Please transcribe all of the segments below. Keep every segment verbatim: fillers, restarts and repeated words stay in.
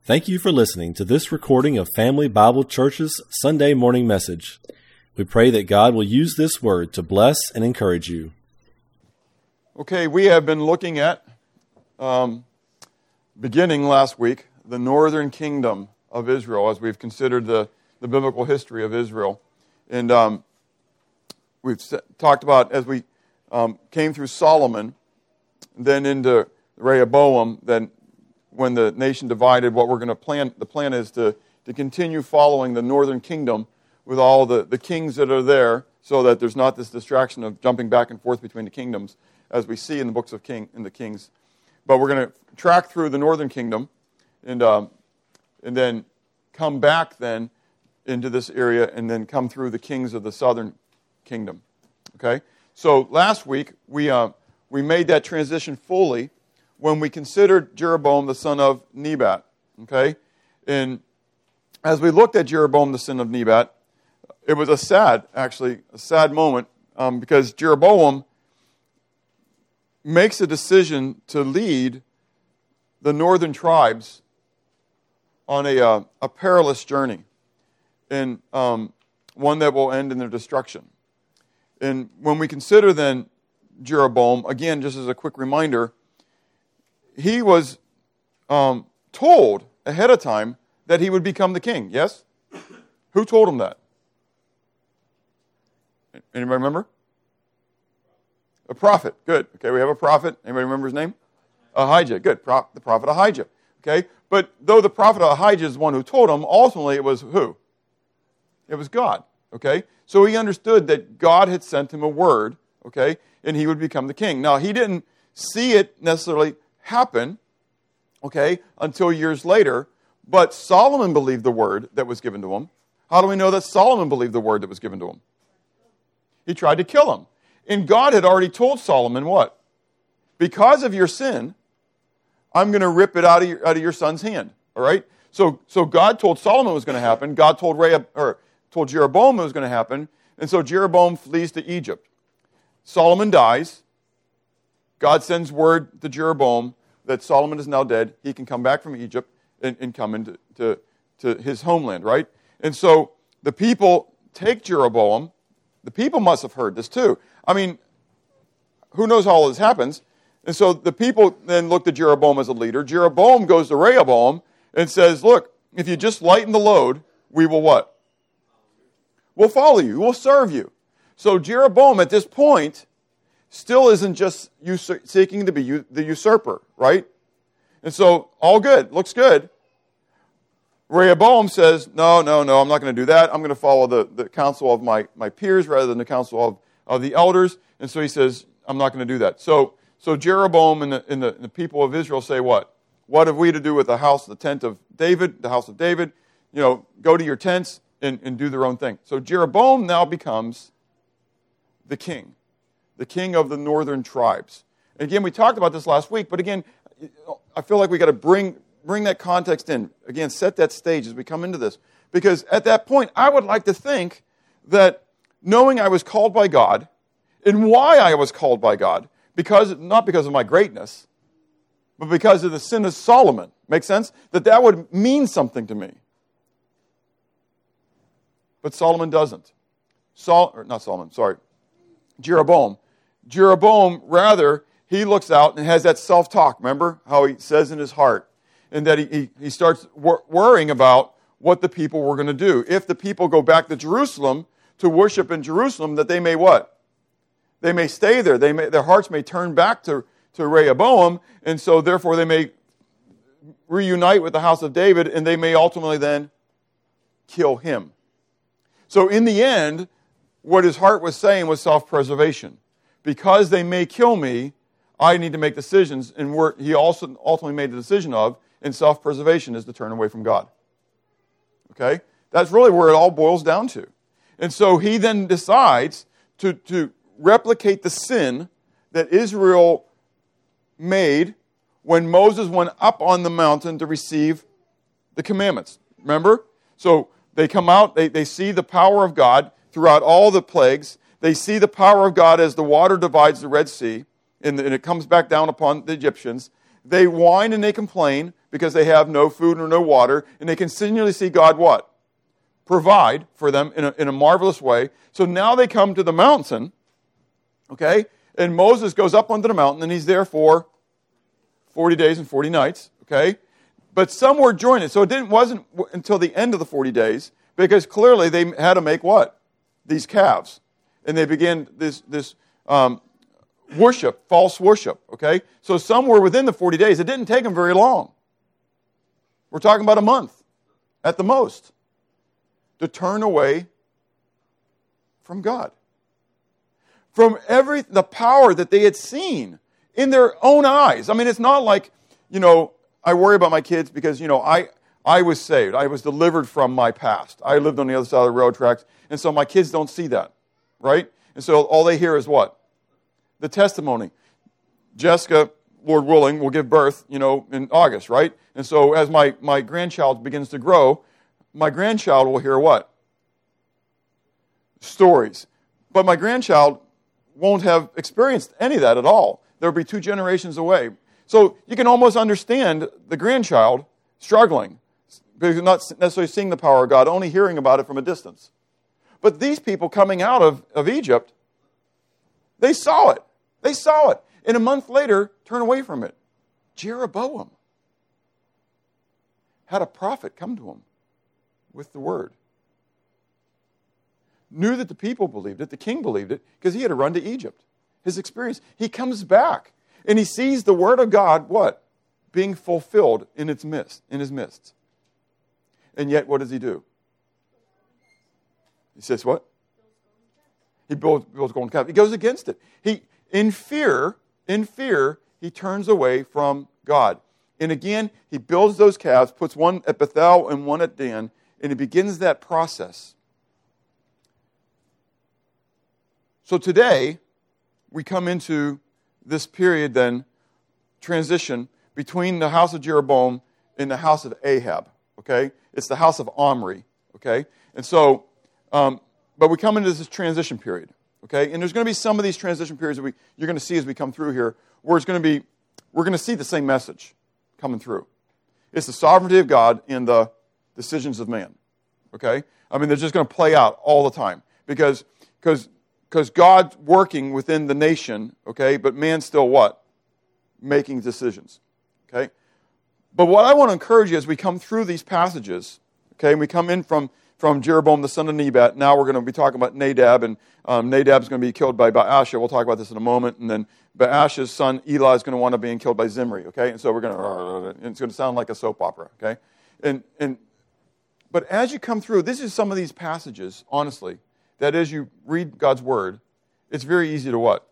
Thank you for listening to this recording of Family Bible Church's Sunday morning message. We pray that God will use this word to bless and encourage you. Okay, we have been looking at, um, beginning last week, the northern kingdom of Israel as we've considered the, the biblical history of Israel. And um, we've talked about, as we um, came through Solomon, then into Rehoboam, then when the nation divided, what we're going to plan, the plan is to, to continue following the northern kingdom with all the, the kings that are there so that there's not this distraction of jumping back and forth between the kingdoms as we see in the books of King in the Kings. But we're going to track through the northern kingdom and um, and then come back then into this area and then come through the kings of the southern kingdom. Okay? So last week we uh, we made that transition fully when we considered Jeroboam the son of Nebat, okay? And as we looked at Jeroboam the son of Nebat, it was a sad, actually, a sad moment um, because Jeroboam makes a decision to lead the northern tribes on a, uh, a perilous journey, and um, one that will end in their destruction. And when we consider then Jeroboam, again, just as a quick reminder, he was um, told ahead of time that he would become the king, yes? Who told him that? Anybody remember? A prophet, good. Okay, we have a prophet. Anybody remember his name? Ahijah, good. Pro- the prophet Ahijah, okay? But though the prophet Ahijah is the one who told him, ultimately it was who? It was God, okay? So he understood that God had sent him a word, okay? And he would become the king. Now, he didn't see it necessarily happen, okay, until years later. But Solomon believed the word that was given to him. How do we know that Solomon believed the word that was given to him? He tried to kill him. And God had already told Solomon what? Because of your sin, I'm going to rip it out of your, out of your son's hand. All right? So, so God told Solomon it was going to happen. God told Rehob, or told Jeroboam it was going to happen. And so Jeroboam flees to Egypt. Solomon dies. God sends word to Jeroboam that Solomon is now dead. He can come back from Egypt and, and come into to, to his homeland, right? And so the people take Jeroboam. The people must have heard this too. I mean, who knows how all this happens? And so the people then look to Jeroboam as a leader. Jeroboam goes to Rehoboam and says, look, if you just lighten the load, we will what? We'll follow you. We'll serve you. So Jeroboam at this point still isn't just usur- seeking to be u- the usurper, right? And so, all good, looks good. Rehoboam says, no, no, no, I'm not going to do that. I'm going to follow the, the counsel of my, my peers rather than the counsel of, of the elders. And so he says, I'm not going to do that. So so Jeroboam and the, and, the, and the people of Israel say what? What have we to do with the house, the tent of David, the house of David? You know, go to your tents and, and do their own thing. So Jeroboam now becomes the king. The king of the northern tribes. And again, we talked about this last week, but again, I feel like we got to bring bring that context in. Again, set that stage as we come into this. Because at that point, I would like to think that knowing I was called by God, and why I was called by God, because not because of my greatness, but because of the sin of Solomon. Make sense? That that would mean something to me. But Solomon doesn't. Sol, or not Solomon, sorry. Jeroboam. Jeroboam, rather, he looks out and has that self-talk. Remember how he says in his heart, and that he, he, he starts wor- worrying about what the people were going to do. If the people go back to Jerusalem to worship in Jerusalem, that they may what? They may stay there. They may, their hearts may turn back to, to Rehoboam, and so therefore they may reunite with the house of David, and they may ultimately then kill him. So in the end, what his heart was saying was self-preservation. Because they may kill me, I need to make decisions. And where he also ultimately made the decision of, in self-preservation, is to turn away from God. Okay? That's really where it all boils down to. And so he then decides to, to replicate the sin that Israel made when Moses went up on the mountain to receive the commandments. Remember? So they come out, they, they see the power of God throughout all the plagues. They see the power of God as the water divides the Red Sea, and, and it comes back down upon the Egyptians. They whine and they complain because they have no food or no water, and they continually see God what? Provide for them in a, in a marvelous way. So now they come to the mountain, okay? And Moses goes up onto the mountain, and he's there for forty days and forty nights, okay? But some were joining. So it didn't, wasn't until the end of the forty days, because clearly they had to make what? These calves. And they began this, this um, worship, false worship, okay? So some were within the forty days. It didn't take them very long. We're talking about a month at the most to turn away from God. From every the power that they had seen in their own eyes. I mean, it's not like, you know, I worry about my kids because, you know, I, I was saved. I was delivered from my past. I lived on the other side of the railroad tracks, and so my kids don't see that, right? And so all they hear is what? The testimony. Jessica, Lord willing, will give birth, you know, in August, right? And so as my, my grandchild begins to grow, my grandchild will hear what? Stories. But my grandchild won't have experienced any of that at all. There will be two generations away. So you can almost understand the grandchild struggling because you're not necessarily seeing the power of God, only hearing about it from a distance. But these people coming out of, of Egypt, they saw it. They saw it. And a month later, turn away from it. Jeroboam had a prophet come to him with the word. Knew that the people believed it, the king believed it, because he had to run to Egypt. His experience. He comes back, and he sees the word of God, what? Being fulfilled in its midst, in his midst. And yet, what does he do? He says what? He builds, builds golden calf. He goes against it. He, in fear, in fear, he turns away from God. And again, he builds those calves, puts one at Bethel and one at Dan, and he begins that process. So today, we come into this period then, transition between the house of Jeroboam and the house of Ahab, okay? It's the house of Omri, okay? And so, um, but we come into this transition period, okay? And there's going to be some of these transition periods that we, you're going to see as we come through here, where it's going to be, we're going to see the same message coming through. It's the sovereignty of God and the decisions of man, okay? I mean, they're just going to play out all the time because, because, because God's working within the nation, okay? But man's still what? Making decisions, okay? But what I want to encourage you as we come through these passages, okay, and we come in from, from Jeroboam, the son of Nebat. Now we're going to be talking about Nadab, and um, Nadab's going to be killed by Baasha. We'll talk about this in a moment. And then Baasha's son, Eli, is going to wind up being killed by Zimri, okay? And so we're going to, and it's going to sound like a soap opera, okay? And, and, but as you come through, this is some of these passages, honestly, that as you read God's Word, it's very easy to what?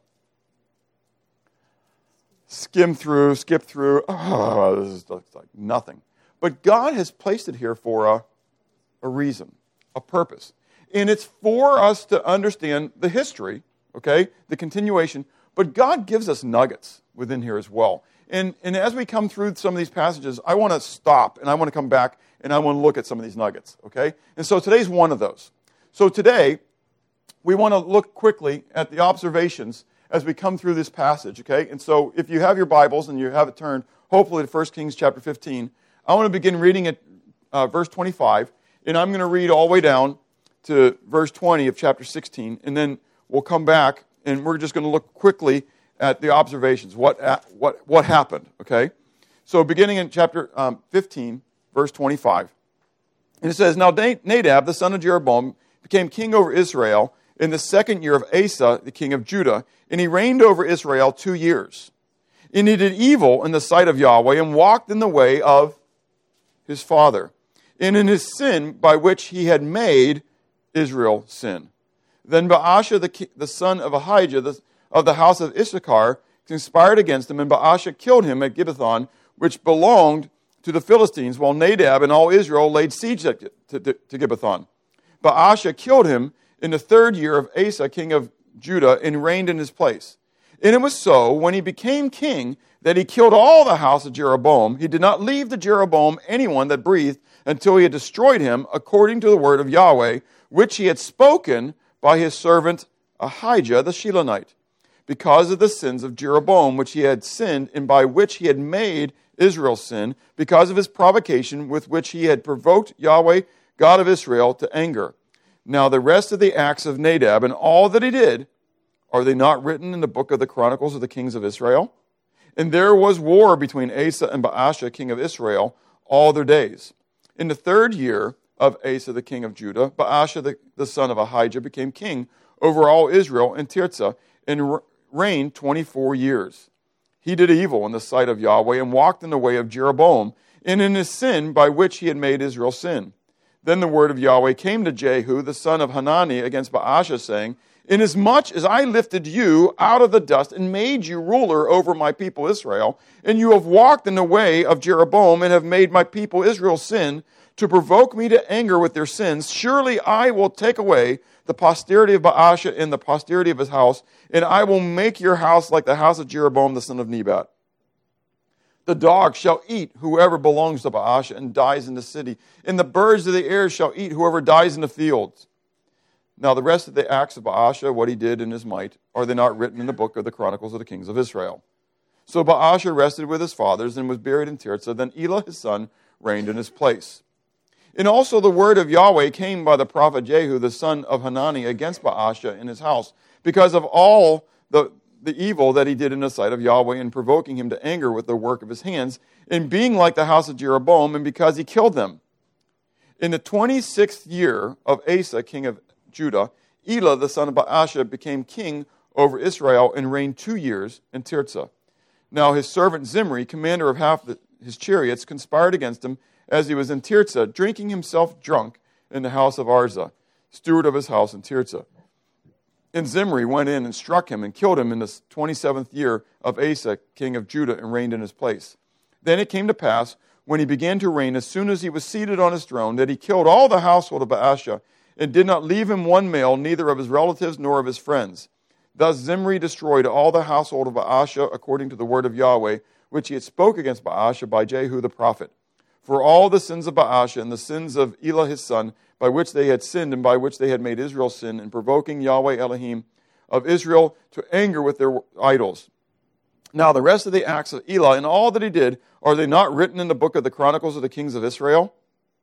Skim through, skip through. Oh, this is like nothing. But God has placed it here for a, a reason, a purpose. And it's for us to understand the history, okay, the continuation. But God gives us nuggets within here as well. And, and as we come through some of these passages, I want to stop and I want to come back and I want to look at some of these nuggets, okay? And so today's one of those. So today, we want to look quickly at the observations as we come through this passage, okay? And so if you have your Bibles and you have it turned, hopefully to First Kings chapter fifteen, I want to begin reading at uh, verse twenty-five, and I'm going to read all the way down to verse twenty of chapter sixteen, and then we'll come back, and we're just going to look quickly at the observations, what what what happened, okay? So beginning in chapter um, fifteen, verse twenty-five, and it says, Now Nadab, the son of Jeroboam, became king over Israel in the second year of Asa, the king of Judah, and he reigned over Israel two years. And he did evil in the sight of Yahweh and walked in the way of his father, and in his sin by which he had made Israel sin. Then Baasha, the, the son of Ahijah, the, of the house of Issachar, conspired against him, and Baasha killed him at Gibbethon, which belonged to the Philistines, while Nadab and all Israel laid siege to, to, to Gibbethon. Baasha killed him in the third year of Asa, king of Judah, and reigned in his place. And it was so, when he became king, that he killed all the house of Jeroboam. He did not leave to Jeroboam anyone that breathed until he had destroyed him, according to the word of Yahweh, which he had spoken by his servant Ahijah the Shilonite, because of the sins of Jeroboam, which he had sinned, and by which he had made Israel's sin, because of his provocation with which he had provoked Yahweh, God of Israel, to anger. Now the rest of the acts of Nadab and all that he did, are they not written in the book of the Chronicles of the kings of Israel? And there was war between Asa and Baasha, king of Israel, all their days. In the third year of Asa, the king of Judah, Baasha, the, the son of Ahijah, became king over all Israel in Tirzah, and reigned twenty-four years. He did evil in the sight of Yahweh, and walked in the way of Jeroboam, and in his sin by which he had made Israel sin. Then the word of Yahweh came to Jehu, the son of Hanani, against Baasha, saying, Inasmuch as I lifted you out of the dust and made you ruler over my people Israel, and you have walked in the way of Jeroboam and have made my people Israel sin, to provoke me to anger with their sins, surely I will take away the posterity of Baasha and the posterity of his house, and I will make your house like the house of Jeroboam the son of Nebat. The dog shall eat whoever belongs to Baasha and dies in the city, and the birds of the air shall eat whoever dies in the fields. Now the rest of the acts of Baasha, what he did in his might, are they not written in the book of the Chronicles of the kings of Israel? So Baasha rested with his fathers and was buried in Tirzah. Then Elah his son reigned in his place. And also the word of Yahweh came by the prophet Jehu, the son of Hanani, against Baasha in his house, because of all the, the evil that he did in the sight of Yahweh, in provoking him to anger with the work of his hands, in being like the house of Jeroboam, and because he killed them. In the twenty-sixth year of Asa, king of Judah, Elah, the son of Baasha, became king over Israel and reigned two years in Tirzah. Now his servant Zimri, commander of half the, his chariots, conspired against him as he was in Tirzah, drinking himself drunk in the house of Arza, steward of his house in Tirzah. And Zimri went in and struck him and killed him in the twenty-seventh year of Asa, king of Judah, and reigned in his place. Then it came to pass, when he began to reign, as soon as he was seated on his throne, that he killed all the household of Baasha, and did not leave him one male, neither of his relatives nor of his friends. Thus Zimri destroyed all the household of Baasha, according to the word of Yahweh, which he had spoke against Baasha by Jehu the prophet. For all the sins of Baasha and the sins of Elah his son, by which they had sinned and by which they had made Israel sin, in provoking Yahweh Elohim of Israel to anger with their idols. Now the rest of the acts of Elah and all that he did, are they not written in the book of the Chronicles of the kings of Israel?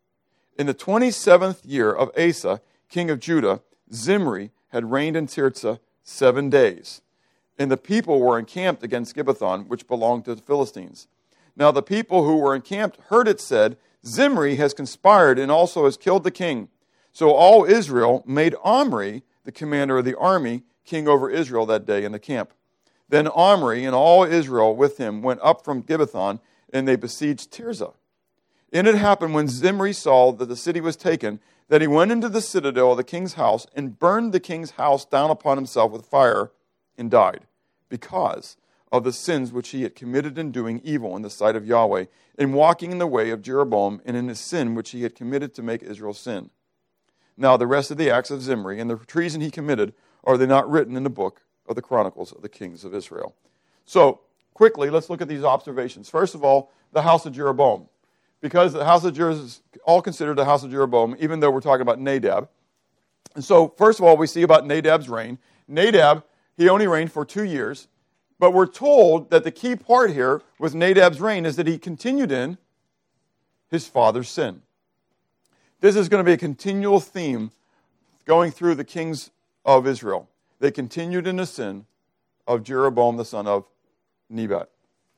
In the twenty-seventh year of Asa, king of Judah, Zimri had reigned in Tirzah seven days. And the people were encamped against Gibbethon, which belonged to the Philistines. Now the people who were encamped heard it said, Zimri has conspired and also has killed the king. So all Israel made Omri, the commander of the army, king over Israel that day in the camp. Then Omri and all Israel with him went up from Gibbethon, and they besieged Tirzah. And it happened when Zimri saw that the city was taken, that he went into the citadel of the king's house and burned the king's house down upon himself with fire and died, because of the sins which he had committed in doing evil in the sight of Yahweh, in walking in the way of Jeroboam, and in his sin which he had committed to make Israel sin. Now the rest of the acts of Zimri and the treason he committed, are they not written in the book of the Chronicles of the kings of Israel? So, quickly, let's look at these observations. First of all, the house of Jeroboam. Because the house of Jeroboam is all considered the house of Jeroboam, even though we're talking about Nadab. And so, first of all, we see about Nadab's reign. Nadab, he only reigned for two years. But we're told that the key part here with Nadab's reign is that he continued in his father's sin. This is going to be a continual theme going through the kings of Israel. They continued in the sin of Jeroboam, the son of Nebat.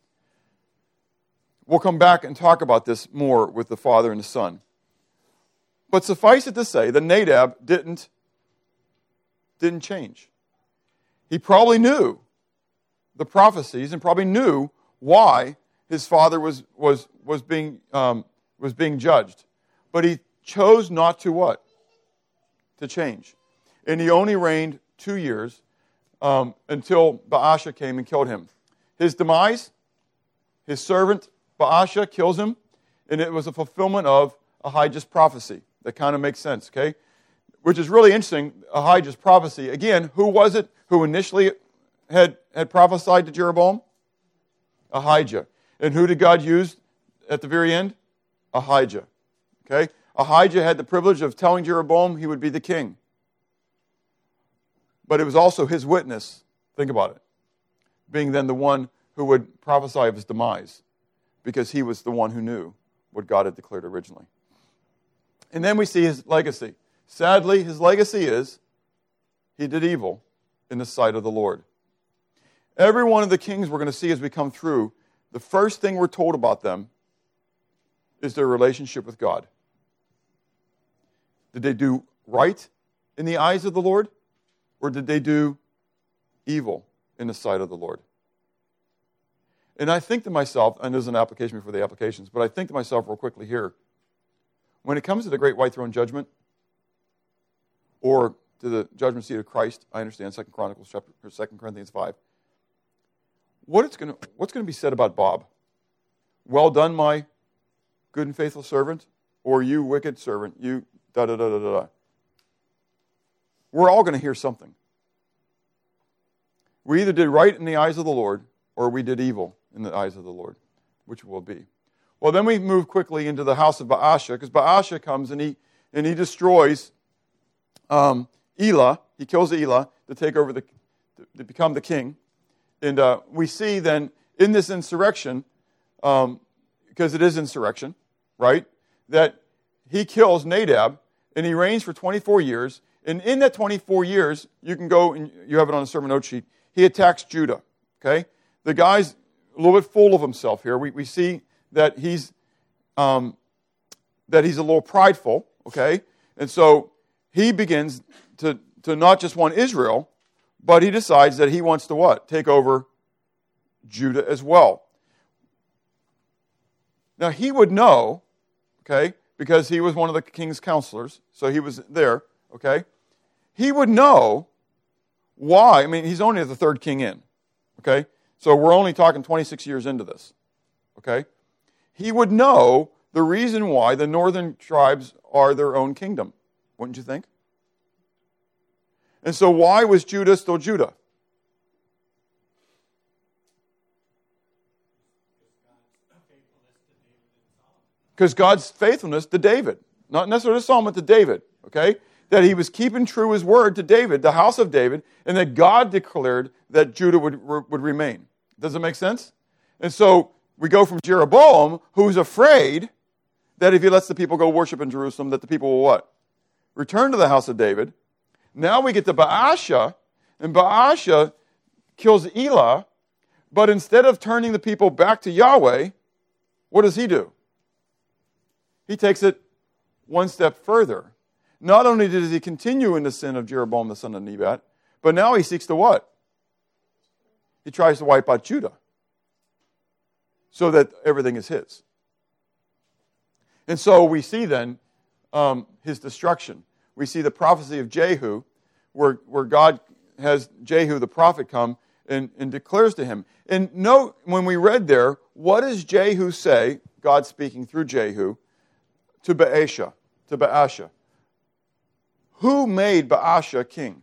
We'll come back and talk about this more with the father and the son. But suffice it to say that Nadab didn't, didn't change. He probably knew the prophecies and probably knew why his father was, was, was, being, um, was being judged. But he chose not to what? To change. And he only reigned two years um, until Baasha came and killed him. His demise, his servant Baasha kills him, and it was a fulfillment of Ahijah's prophecy. That kind of makes sense, okay? Which is really interesting, Ahijah's prophecy. Again, who was it who initially had, had prophesied to Jeroboam? Ahijah. And who did God use at the very end? Ahijah. Okay? Ahijah had the privilege of telling Jeroboam he would be the king. But it was also his witness, think about it, being then the one who would prophesy of his demise. because he was the one who knew what God had declared originally. And then we see his legacy. Sadly, his legacy is he did evil in the sight of the Lord. Every one of the kings we're going to see as we come through, the first thing we're told about them is their relationship with God. Did they do right in the eyes of the Lord? Or did they do evil in the sight of the Lord? And I think to myself, and there's an application before the applications, but I think to myself real quickly here, when it comes to the great white throne judgment, or to the judgment seat of Christ, I understand Second Chronicles chapter or Second Corinthians five. What it's going to, what's going to be said about Bob? Well done, my good and faithful servant, or you wicked servant, you da da da da da. We're all going to hear something. We either did right in the eyes of the Lord, or we did evil in the eyes of the Lord, which will be. Well, then we move quickly into the house of Baasha, because Baasha comes and he and he destroys um, Elah. He kills Elah to take over the to, to become the king. And uh, we see then in this insurrection, um, because it is insurrection, right? That he kills Nadab and he reigns for twenty-four years. And in that twenty-four years, you can go and you have it on a sermon note sheet. He attacks Judah. Okay, the guy's a little bit full of himself here. We we see that he's um, that he's a little prideful. Okay, and so he begins to to not just want Israel, but he decides that he wants to what? Take over Judah as well. Now he would know, okay, because he was one of the king's counselors, so he was there. Okay, he would know why. I mean, he's only the third king in. Okay, so we're only talking twenty-six years into this. Okay, he would know the reason why the northern tribes are their own kingdom, wouldn't you think? And so why was Judah still Judah? Because God's faithfulness to David. Not necessarily to Solomon, to David. Okay? That he was keeping true his word to David, the house of David, and that God declared that Judah would, would remain. Does it make sense? And so we go from Jeroboam, who's afraid that if he lets the people go worship in Jerusalem, that the people will what? Return to the house of David. Now we get to Baasha, and Baasha kills Elah, but instead of turning the people back to Yahweh, what does he do? He takes it one step further. Not only does he continue in the sin of Jeroboam, the son of Nebat, but now he seeks to what? He tries to wipe out Judah so that everything is his. And so we see then um, his destruction. We see the prophecy of Jehu, where, where God has Jehu the prophet come and, and declares to him. And note, when we read there, what does Jehu say, God speaking through Jehu, to Baasha, to Baasha? Who made Baasha king?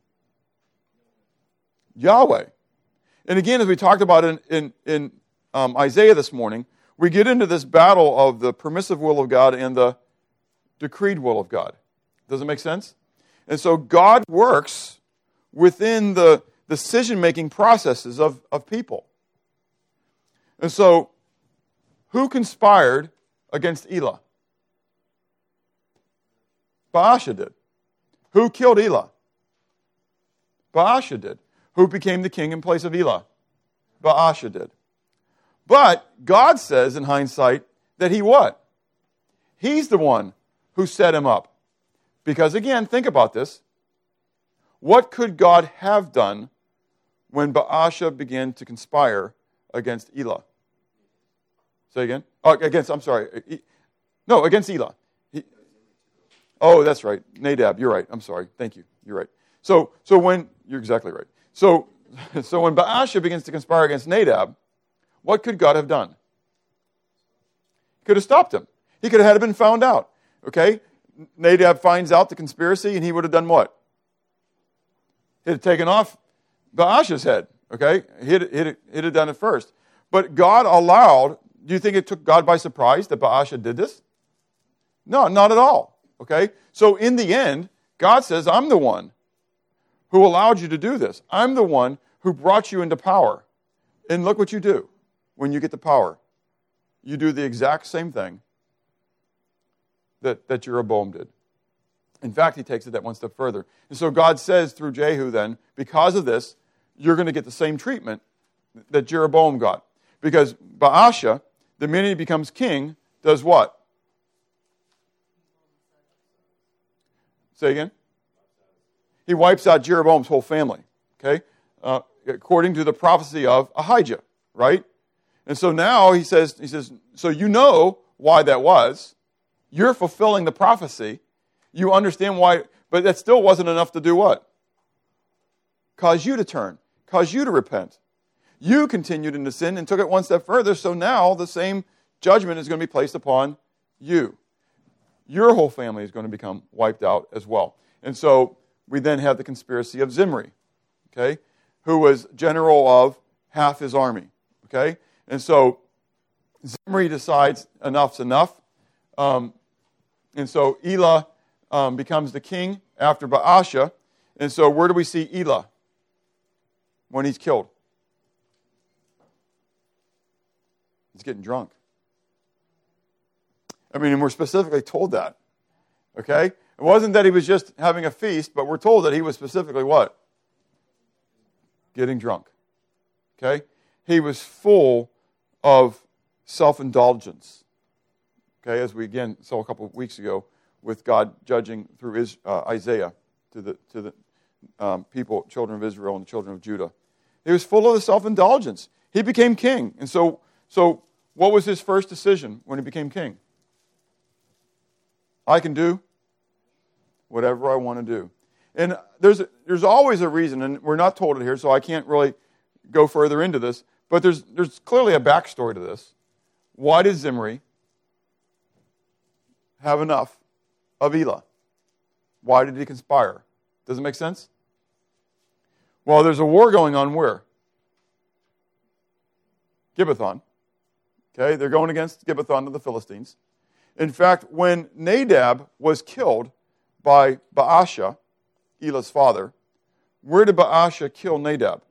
Yahweh. And again, as we talked about in, in, in um, Isaiah this morning, we get into this battle of the permissive will of God and the decreed will of God. Does it make sense? And so God works within the decision-making processes of, of people. And so, who conspired against Elah? Baasha did. Who killed Elah? Baasha did. Who became the king in place of Elah? Baasha did. But God says in hindsight that he what? He's the one who set him up. Because again, think about this. What could God have done when Baasha began to conspire against Elah? Say again? Oh, against, I'm sorry. No, against Elah. He, oh, that's right. Nadab, you're right. I'm sorry. Thank you. You're right. So, so when, you're exactly right. So, so when Baasha begins to conspire against Nadab, what could God have done? He could have stopped him. He could have had been found out. Okay? Nadab finds out the conspiracy, and he would have done what? He'd have taken off Baasha's head. Okay? He'd, he'd, he'd have done it first. But God allowed, do you think it took God by surprise that Baasha did this? No, not at all. Okay? So in the end, God says, I'm the one who allowed you to do this. I'm the one who brought you into power. And look what you do when you get the power. you do the exact same thing that, that Jeroboam did. In fact, he takes it that one step further. And so God says through Jehu then, because of this, you're going to get the same treatment that Jeroboam got. Because Baasha, the minute he becomes king, does what? Say again? He wipes out Jeroboam's whole family, okay? Uh, according to the prophecy of Ahijah, right? And so now he says, he says, so you know why that was. You're fulfilling the prophecy. You understand why, but that still wasn't enough to do what? Cause you to turn, cause you to repent. You continued into sin and took it one step further, so now the same judgment is going to be placed upon you. Your whole family is going to become wiped out as well. And so we then have the conspiracy of Zimri, okay, who was general of half his army, okay? And so Zimri decides enough's enough. Um, and so Elah um, becomes the king after Baasha. And so where do we see Elah when he's killed? He's getting drunk. I mean, and we're specifically told that, okay? It wasn't that he was just having a feast, but we're told that he was specifically what? Getting drunk, okay? He was full of self-indulgence, okay, as we again saw a couple of weeks ago with God judging through his, uh, Isaiah to the, to the um, people, children of Israel and the children of Judah. He was full of the self-indulgence. He became king. And so, so what was his first decision when he became king? I can do whatever I want to do. And there's there's always a reason, and we're not told it here, so I can't really go further into this, but there's there's clearly a backstory to this. Why did Zimri have enough of Elah? Why did he conspire? Does it make sense? Well, there's a war going on where? Gibbethon. Okay, they're going against Gibbethon of the Philistines. In fact, when Nadab was killed by Baasha, Elah's father, where did Baasha kill Nadab?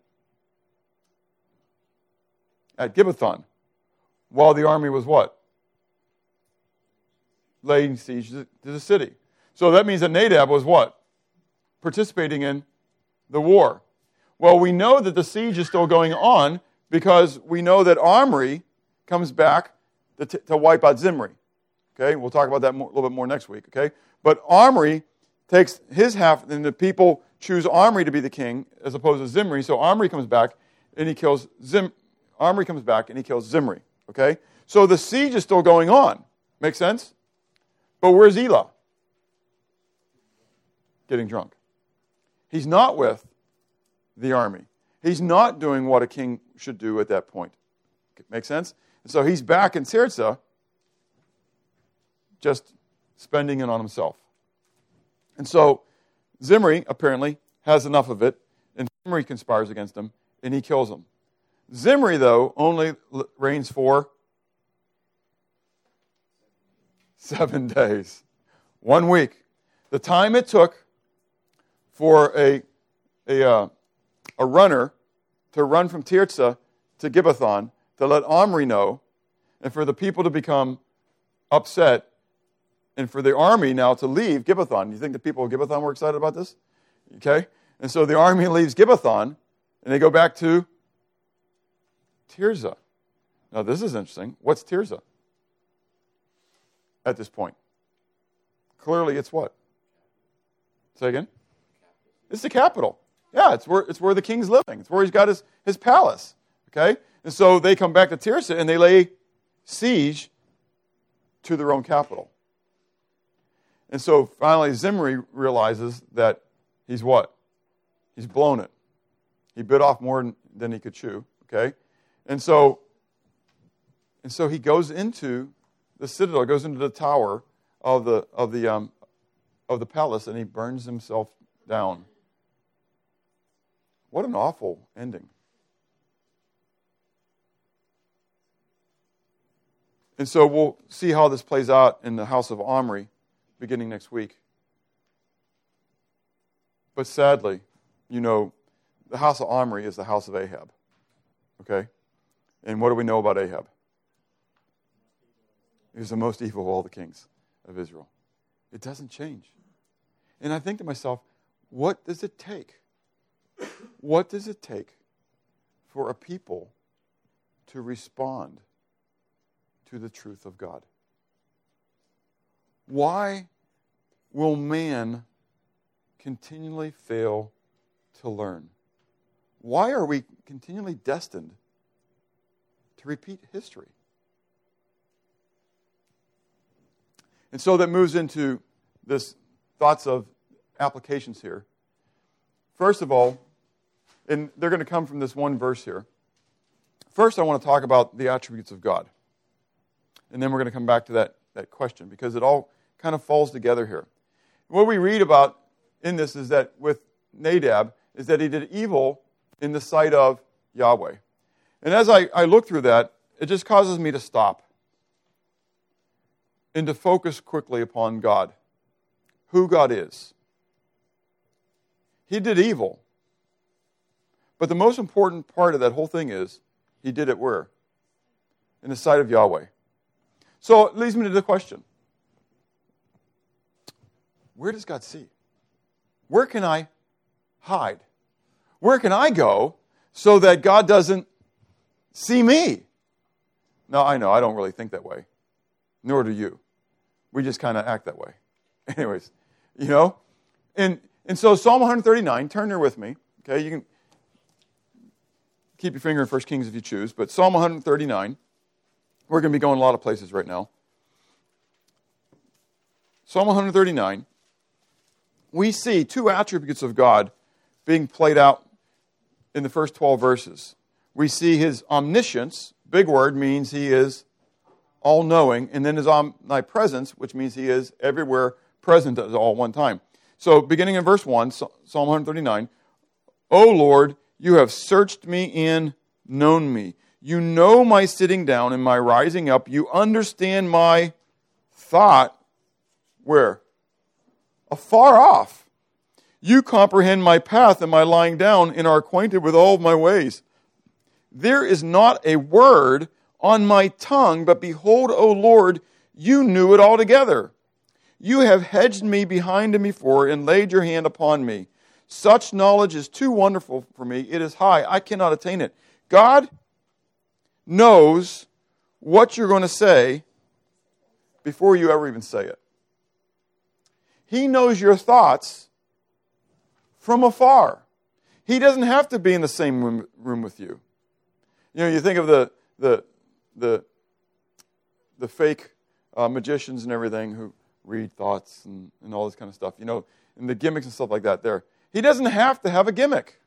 At Gibbethon. While the army was what? Laying siege to the city. So that means that Nadab was what? Participating in the war. Well, we know that the siege is still going on because we know that Omri comes back to, t- to wipe out Zimri. Okay, we'll talk about that more, a little bit more next week, okay? But Omri takes his half, and the people choose Omri to be the king as opposed to Zimri, so Omri comes back and he kills Zim. Omri comes back and he kills Zimri, okay? So the siege is still going on. Make sense? But where's Elah? Getting drunk. He's not with the army. He's not doing what a king should do at that point. Make sense? And so he's back in Tirzah, just spending it on himself. And so Zimri apparently has enough of it, and Zimri conspires against him, and he kills him. Zimri, though, only reigns for seven days. One week. The time it took for a, a, uh, a runner to run from Tirzah to Gibbethon, to let Omri know, and for the people to become upset, and for the army now to leave Gibbethon. You think the people of Gibbethon were excited about this? Okay? And so the army leaves Gibbethon, and they go back to Tirzah. Now, this is interesting. What's Tirzah at this point? Clearly, it's what? Say again? It's the capital. Yeah, it's where, it's where the king's living. It's where he's got his, his palace. Okay? And so they come back to Tirzah, and they lay siege to their own capital. And so finally Zimri realizes that he's what? He's blown it. He bit off more than he could chew, okay? And so and so he goes into the citadel, goes into the tower of the of the um, of the palace, and he burns himself down. What an awful ending. And so we'll see how this plays out in the house of Omri beginning next week. But sadly, you know, the house of Omri is the house of Ahab. Okay? And what do we know about Ahab? He was the most evil of all the kings of Israel. It doesn't change. And I think to myself, what does it take? What does it take for a people to respond to the truth of God? Why will man continually fail to learn? Why are we continually destined to repeat history? And so that moves into this thoughts of applications here. First of all, and they're going to come from this one verse here. First, I want to talk about the attributes of God. And then we're going to come back to that, that question, because it all kind of falls together here. What we read about in this is that with Nadab, is that he did evil in the sight of Yahweh. And as I, I look through that, it just causes me to stop and to focus quickly upon God, who God is. He did evil. But the most important part of that whole thing is, he did it where? In the sight of Yahweh. So it leads me to the question. Where does God see? Where can I hide? Where can I go so that God doesn't see me? No, I know, I don't really think that way. Nor do you. We just kind of act that way. Anyways, you know? And and so Psalm one thirty-nine, turn there with me. Okay, you can keep your finger in First Kings if you choose, but Psalm one thirty-nine, we're going to be going a lot of places right now. Psalm one thirty-nine, we see two attributes of God being played out in the first twelve verses. We see his omniscience, big word, means he is all-knowing, and then his omnipresence, which means he is everywhere present at all one time. So beginning in verse one, Psalm one thirty-nine, O Lord, you have searched me and known me. You know my sitting down and my rising up. You understand my thought. Where? Afar off. You comprehend my path and my lying down and are acquainted with all of my ways. There is not a word on my tongue, but behold, O Lord, you knew it altogether. You have hedged me behind and before and laid your hand upon me. Such knowledge is too wonderful for me. It is high. I cannot attain it. God knows what you're going to say before you ever even say it. He knows your thoughts from afar. He doesn't have to be in the same room, room with you. You know, you think of the the the the fake uh, magicians and everything who read thoughts and, and all this kind of stuff. You know, and the gimmicks and stuff like that there. He doesn't have to have a gimmick.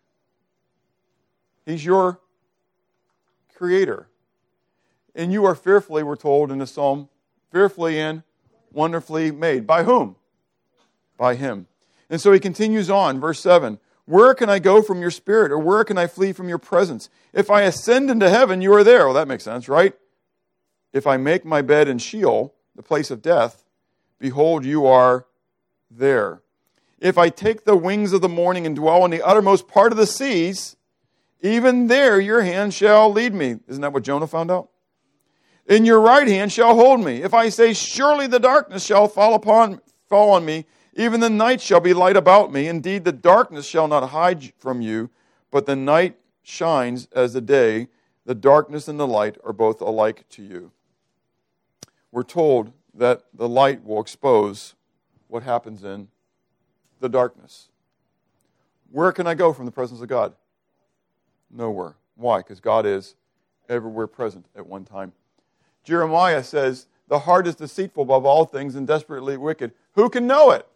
He's your creator. And you are fearfully, we're told in the psalm, fearfully and wonderfully made. By whom? By him. And so he continues on, verse seven. Where can I go from your spirit, or where can I flee from your presence? If I ascend into heaven, you are there. Well, that makes sense, right? If I make my bed in Sheol, the place of death, behold, you are there. If I take the wings of the morning and dwell in the uttermost part of the seas, even there your hand shall lead me. Isn't that what Jonah found out? In your right hand shall hold me. If I say, surely the darkness shall fall upon fall on me, even the night shall be light about me. Indeed, the darkness shall not hide from you, but the night shines as the day. The darkness and the light are both alike to you. We're told that the light will expose what happens in the darkness. Where can I go from the presence of God? Nowhere. Why? Because God is everywhere present at one time. Jeremiah says, the heart is deceitful above all things and desperately wicked. Who can know it?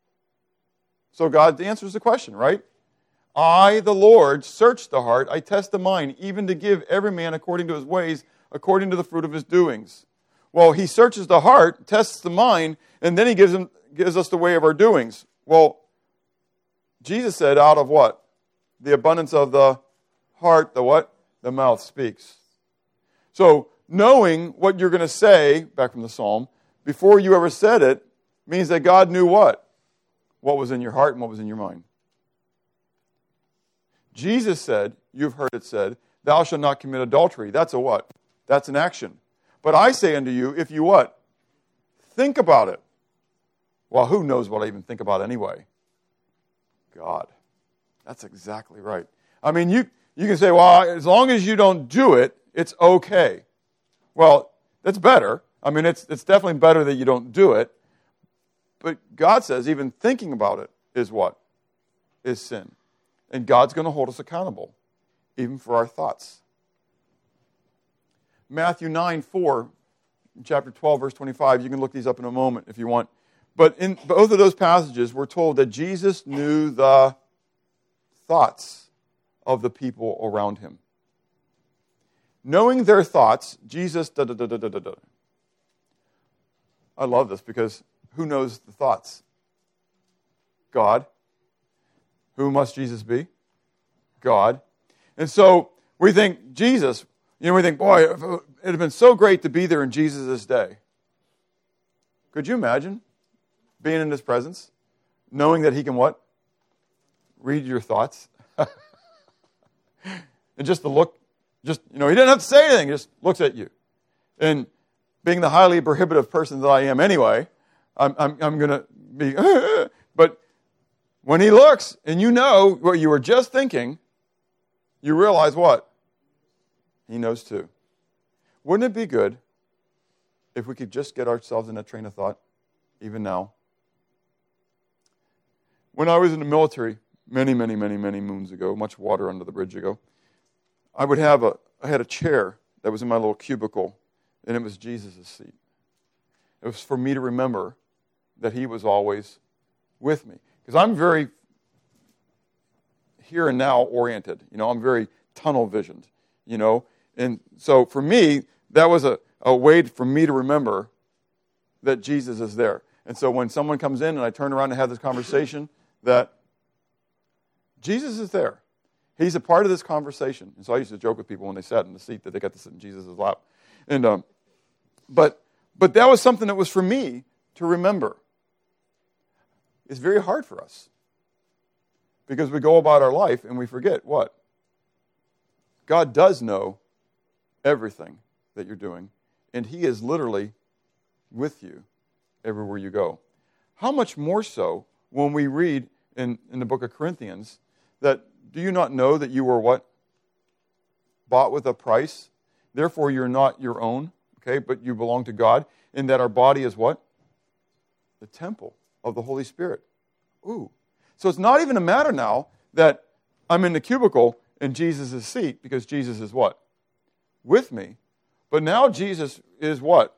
So God answers the question, right? I, the Lord, search the heart. I test the mind, even to give every man according to his ways, according to the fruit of his doings. Well, he searches the heart, tests the mind, and then he gives him gives us the way of our doings. Well, Jesus said, out of what? The abundance of the heart, the what? The mouth speaks. So, knowing what you're going to say, back from the Psalm, before you ever said it, means that God knew what? What was in your heart and what was in your mind. Jesus said, you've heard it said, thou shalt not commit adultery. That's a what? That's an action. But I say unto you, if you what? think about it. Well, who knows what I even think about anyway? God. That's exactly right. I mean, you, you can say, well, as long as you don't do it, it's okay. Well, that's better. I mean, it's it's definitely better that you don't do it. But God says even thinking about it is what? Is sin. And God's going to hold us accountable, even for our thoughts. Matthew nine four, chapter twelve, verse twenty-five, you can look these up in a moment if you want. But in both of those passages, we're told that Jesus knew the thoughts of the people around him. Knowing their thoughts, Jesus, da da da da da da da. I love this because who knows the thoughts? God. Who must Jesus be? God. And so we think Jesus, you know, we think, boy, it would have been so great to be there in Jesus' day. Could you imagine being in his presence, knowing that he can what? Read your thoughts. And just the look, just, you know, he didn't have to say anything, he just looks at you. And being the highly prohibitive person that I am anyway, I'm, I'm, I'm going to be, but when he looks and you know what you were just thinking, you realize what? He knows too. Wouldn't it be good if we could just get ourselves in that train of thought, even now? When I was in the military, many, many, many, many moons ago, much water under the bridge ago, I would have a, I had a chair that was in my little cubicle, and it was Jesus' seat. It was for me to remember that he was always with me. Because I'm very here and now oriented. You know, I'm very tunnel visioned, you know. And so for me, that was a, a way for me to remember that Jesus is there. And so when someone comes in and I turn around and have this conversation, that Jesus is there. He's a part of this conversation. And so I used to joke with people when they sat in the seat that they got to sit in Jesus' lap. And um, but but that was something that was for me to remember. It's very hard for us because we go about our life and we forget what? God does know everything that you're doing, and he is literally with you everywhere you go. How much more so when we read in, in the book of Corinthians that, do you not know that you were what? Bought with a price. Therefore, you're not your own, okay, but you belong to God, and that our body is what? The temple of the Holy Spirit. Ooh. So it's not even a matter now that I'm in the cubicle in Jesus' seat because Jesus is what? With me. But now Jesus is what?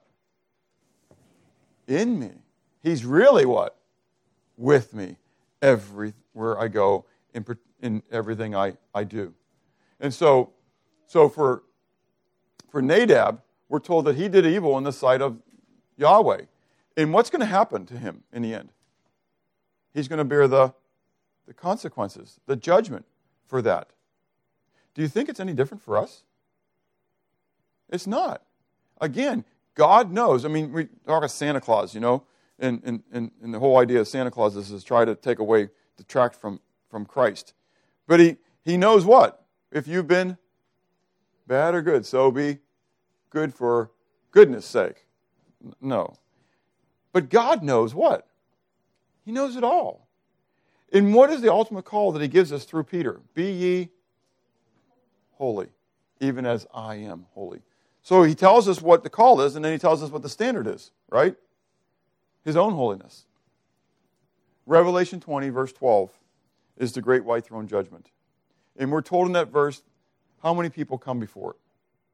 In me. He's really what? With me everywhere I go, in, in everything I, I do. And so, so for, for Nadab, we're told that he did evil in the sight of Yahweh. And what's going to happen to him in the end? He's going to bear the, the consequences, the judgment for that. Do you think it's any different for us? It's not. Again, God knows. I mean, we talk about Santa Claus, you know, and, and, and, and the whole idea of Santa Claus is, is try to take away, detract from, from Christ. But he, he knows what? If you've been bad or good, so be good for goodness sake. No. But God knows what? He knows it all. And what is the ultimate call that he gives us through Peter? Be ye holy, even as I am holy. So he tells us what the call is, and then he tells us what the standard is, right? His own holiness. Revelation twenty, verse twelve, is the great white throne judgment. And we're told in that verse how many people come before it.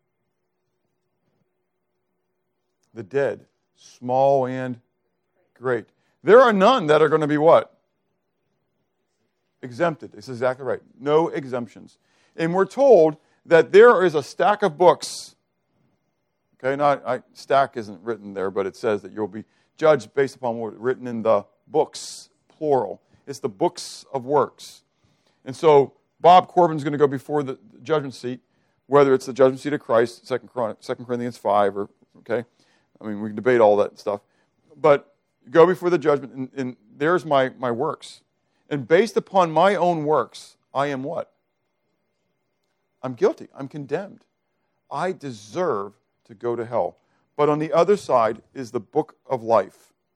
The dead, small and great. There are none that are going to be what? Exempted. It's exactly right. No exemptions. And we're told that there is a stack of books. Okay, not I, stack isn't written there, but it says that you'll be judged based upon what's written in the books, plural. It's the books of works. And so Bob Corbin's going to go before the judgment seat, whether it's the judgment seat of Christ, Second Corinthians five, or, okay? I mean, we can debate all that stuff. But go before the judgment, and, and there's my, my works. And based upon my own works, I am what? I'm guilty. I'm condemned. I deserve to go to hell. But on the other side is the book of life.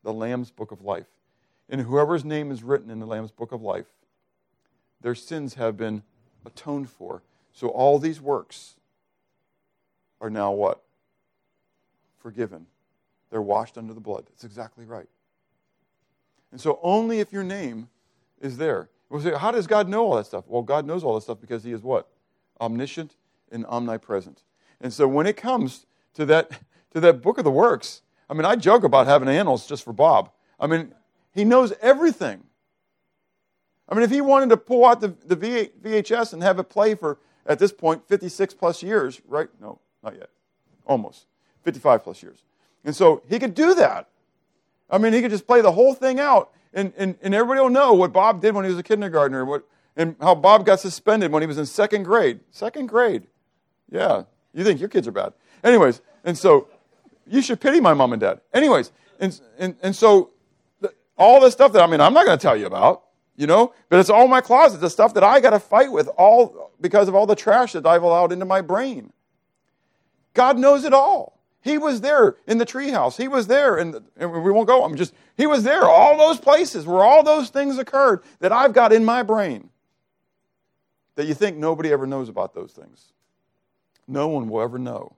the Lamb's Book of Life. And whoever's name is written in the Lamb's Book of Life, their sins have been atoned for. So all these works are now what? Forgiven. They're washed under the blood. That's exactly right. And so only if your name is there. We'll say, how does God know all that stuff? Well, God knows all that stuff because he is what? Omniscient and omnipresent. And so when it comes to that to that book of the works, I mean, I joke about having annals just for Bob. I mean, he knows everything. I mean, if he wanted to pull out the, the V H S and have it play for, at this point, fifty-six plus years, right? No, not yet. Almost. fifty-five plus years. And so he could do that. I mean, he could just play the whole thing out, and, and, and everybody will know what Bob did when he was a kindergartner, what, and how Bob got suspended when he was in second grade. Second grade. Yeah. You think your kids are bad. Anyways, and so you should pity my mom and dad. Anyways, and and, and so the, all this stuff that, I mean, I'm not going to tell you about, you know, but it's all in my closet, the stuff that I got to fight with all because of all the trash that I've allowed into my brain. God knows it all. He was there in the treehouse. He was there, in the, and we won't go. I'm just, he was there, all those places where all those things occurred that I've got in my brain that you think nobody ever knows about those things. No one will ever know.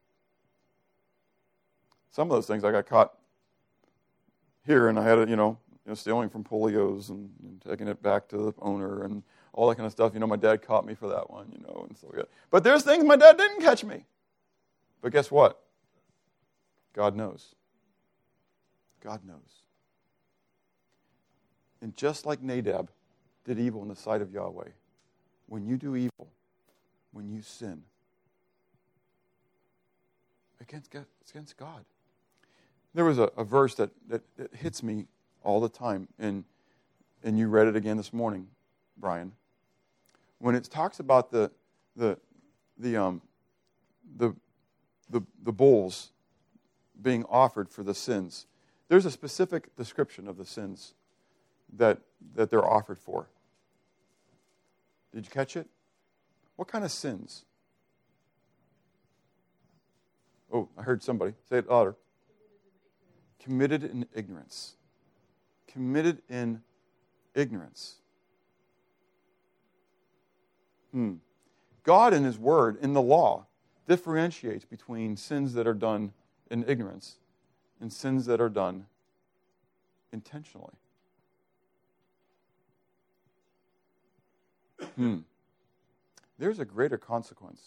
Some of those things I got caught here, and I had to, you know, you know stealing from Polio's and, and taking it back to the owner and all that kind of stuff. You know, my dad caught me for that one, you know, and so yeah. But there's things my dad didn't catch me. But guess what? God knows. God knows. And just like Nadab did evil in the sight of Yahweh, when you do evil, when you sin, against God, it's against God. There was a, a verse that, that, that hits me all the time, and and you read it again this morning, Brian. When it talks about the the the um the the the bulls being offered for the sins, there's a specific description of the sins that that they're offered for. Did you catch it? What kind of sins? Oh, I heard somebody. Say it louder. Committed in ignorance. Committed in ignorance. Hmm. God in His Word, in the law, differentiates between sins that are done in ignorance and sins that are done intentionally. Hmm. There's a greater consequence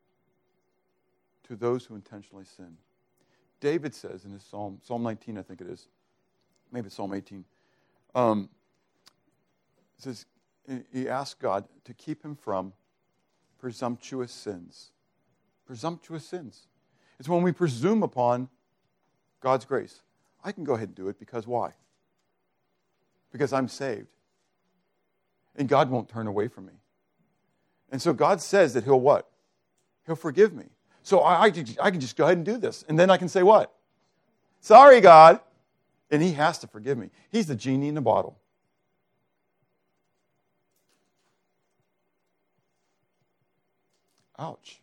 to those who intentionally sin. David says in his Psalm, Psalm nineteen, I think it is, maybe it's Psalm eighteen, um, it says he asks God to keep him from presumptuous sins. Presumptuous sins. It's when we presume upon God's grace. I can go ahead and do it because why? Because I'm saved. And God won't turn away from me. And so God says that He'll what? He'll forgive me. So I, I, I can just go ahead and do this. And then I can say what? Sorry, God. And He has to forgive me. He's the genie in the bottle. Ouch.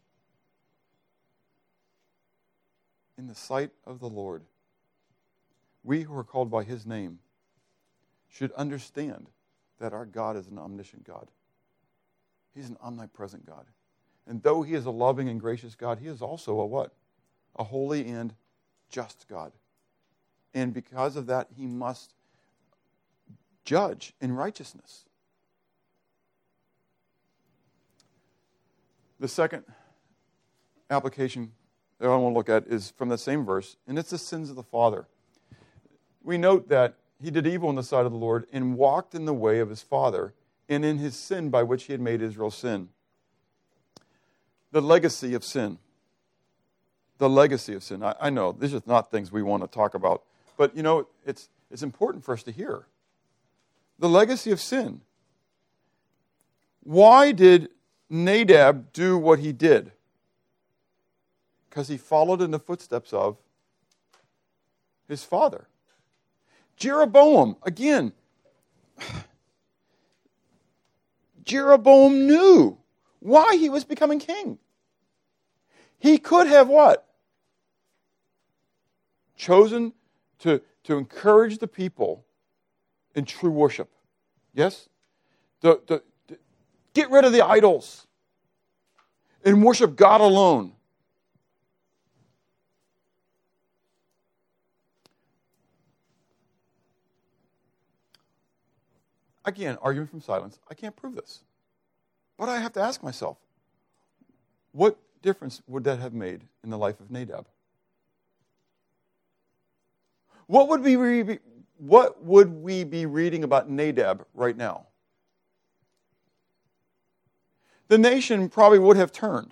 In the sight of the Lord, we who are called by His name should understand that our God is an omniscient God. He's an omnipresent God. And though He is a loving and gracious God, He is also a what? A holy and just God. And because of that, He must judge in righteousness. The second application that I want to look at is from the same verse, and it's the sins of the father. We note that he did evil in the sight of the Lord and walked in the way of his father and in his sin by which he had made Israel sin. The legacy of sin. The legacy of sin. I, I know, these are not things we want to talk about, but you know, it's it's important for us to hear. The legacy of sin. Why did Nadab do what he did? Because he followed in the footsteps of his father. Jeroboam, again, Jeroboam knew why he was becoming king. He could have what? Chosen to, to encourage the people in true worship. Yes? The, the, the, get rid of the idols and worship God alone. Again, argument from silence. I can't prove this. But I have to ask myself, what difference would that have made in the life of Nadab? What would we be, what would we be reading about Nadab right now? The nation probably would have turned.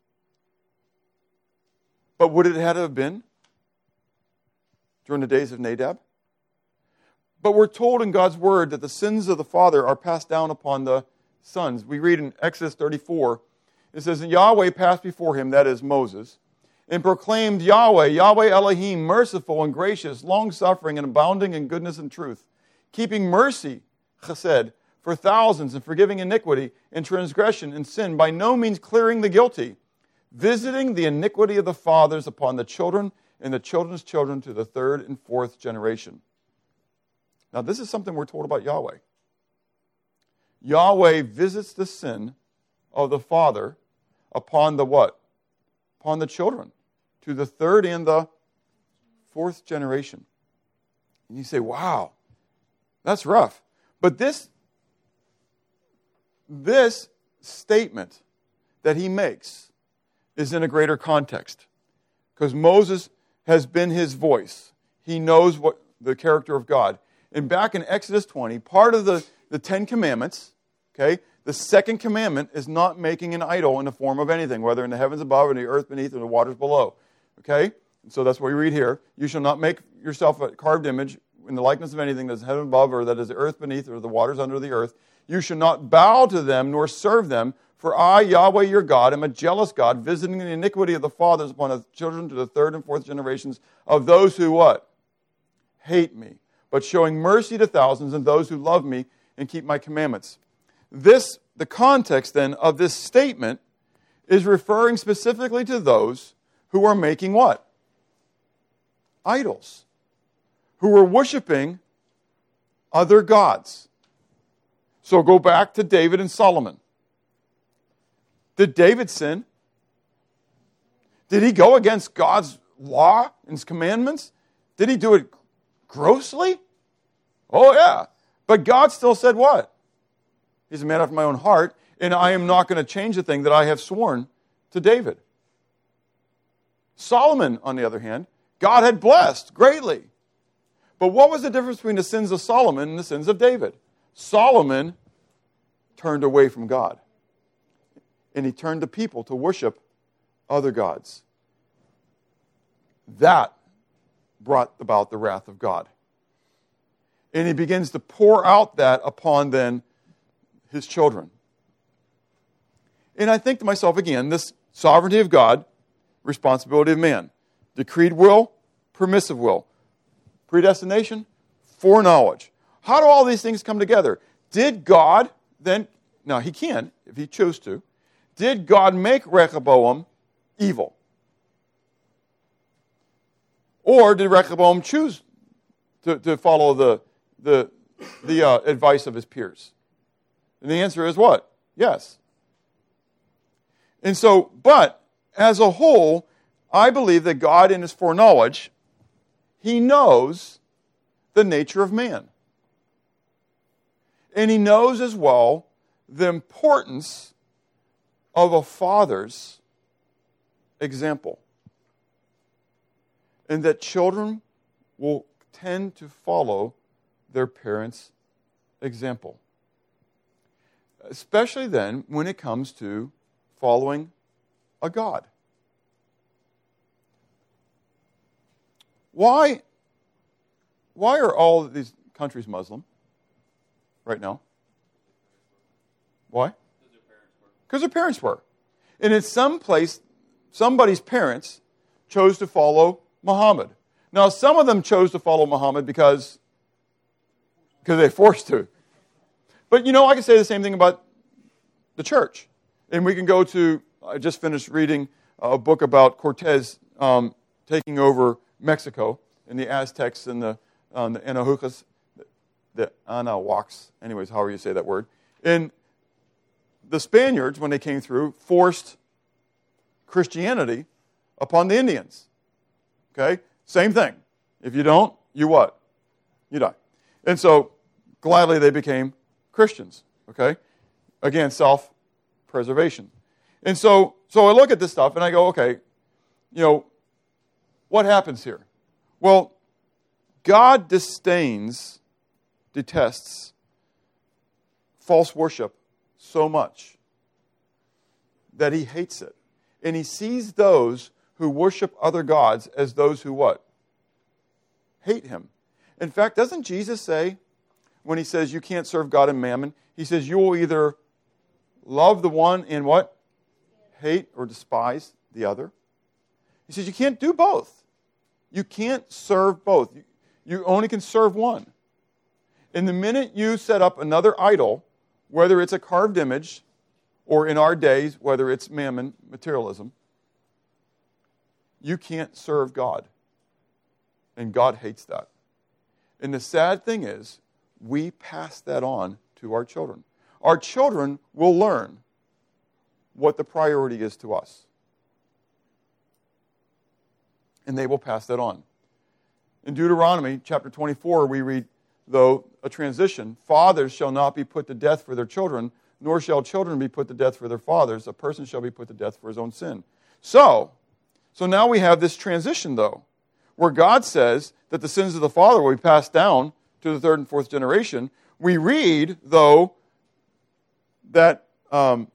But would it have been during the days of Nadab? But we're told in God's word that the sins of the father are passed down upon the sons. We read in Exodus thirty-four, it says, and Yahweh passed before him, that is Moses, and proclaimed Yahweh, Yahweh Elohim, merciful and gracious, long-suffering and abounding in goodness and truth, keeping mercy, chesed, for thousands and forgiving iniquity and transgression and sin, by no means clearing the guilty, visiting the iniquity of the fathers upon the children and the children's children to the third and fourth generation. Now, this is something we're told about Yahweh. Yahweh visits the sin of the father upon the what? Upon the children, to the third and the fourth generation. And you say, wow, that's rough. But this, this statement that he makes is in a greater context. Because Moses has been his voice. He knows what the character of God. And back in Exodus twenty, part of the, the Ten Commandments, okay, the second commandment is not making an idol in the form of anything, whether in the heavens above or the earth beneath or the waters below. Okay? And so that's what we read here. You shall not make yourself a carved image in the likeness of anything that is heaven above or that is the earth beneath or the waters under the earth. You shall not bow to them nor serve them, for I, Yahweh your God, am a jealous God, visiting the iniquity of the fathers upon the children to the third and fourth generations of those who what? Hate me, but showing mercy to thousands and those who love me and keep my commandments. This, the context then of this statement is referring specifically to those who are making what? Idols. Who are worshiping other gods. So go back to David and Solomon. Did David sin? Did he go against God's law and his commandments? Did he do it grossly? Oh, yeah. But God still said what? He's a man after my own heart, and I am not going to change the thing that I have sworn to David. Solomon, on the other hand, God had blessed greatly. But what was the difference between the sins of Solomon and the sins of David? Solomon turned away from God. And he turned the people to worship other gods. That brought about the wrath of God. And he begins to pour out that upon then his children. And I think to myself again, this sovereignty of God, responsibility of man. Decreed will, permissive will. Predestination, foreknowledge. How do all these things come together? Did God then, now he can, if he chose to, did God make Rehoboam evil? Or did Rehoboam choose to, to follow the, the, the uh, advice of his peers? And the answer is what? Yes. And so, but as a whole, I believe that God in his foreknowledge, he knows the nature of man. And he knows as well the importance of a father's example. And that children will tend to follow their parents' example. Especially then when it comes to following a God. Why, why are all of these countries Muslim right now? Why? Because their parents were. And in some place, somebody's parents chose to follow Muhammad. Now, some of them chose to follow Muhammad because, because they're forced to. But, you know, I can say the same thing about the church. And we can go to, I just finished reading a book about Cortez um, taking over Mexico and the Aztecs and the, um, the Anahuacos, the Anahuacs, anyways, however you say that word. And the Spaniards, when they came through, forced Christianity upon the Indians. Okay? Same thing. If you don't, you what? You die. And so, gladly they became Christians. Okay? Again, self-preservation. And so, so I look at this stuff and I go, okay, you know, what happens here? Well, God disdains, detests false worship so much that he hates it. And he sees those who worship other gods as those who what? Hate him. In fact, doesn't Jesus say, when he says you can't serve God and mammon, he says you will either love the one and what? Hate or despise the other. He says you can't do both. You can't serve both. You, you only can serve one. And the minute you set up another idol, whether it's a carved image, or in our days, whether it's mammon, materialism, you can't serve God. And God hates that. And the sad thing is, we pass that on to our children. Our children will learn what the priority is to us. And they will pass that on. In Deuteronomy chapter twenty-four, we read, though, a transition, fathers shall not be put to death for their children, nor shall children be put to death for their fathers. A person shall be put to death for his own sin. So, so now we have this transition, though, where God says that the sins of the father will be passed down to the third and fourth generation. We read, though, that um,